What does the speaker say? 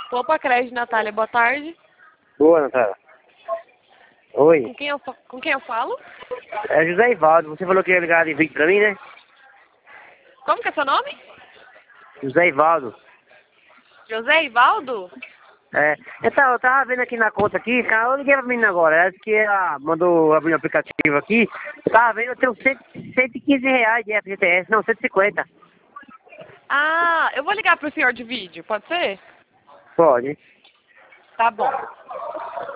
Opa, Crédito Natália, boa tarde. Boa, Natália. Oi. Com quem eu falo? É José Ivaldo. Você falou que ia ligar de vídeo pra mim, né? Como que é seu nome? José Ivaldo. José Ivaldo? É. Então, eu tava vendo aqui na conta aqui, cara, eu liguei pra menina agora. Ela disse que ela mandou abrir o aplicativo aqui. Eu tava vendo, eu tenho 115 reais de FGTS, não, 150. Ah, eu vou ligar pro senhor de vídeo, pode ser? Pode. Tá bom.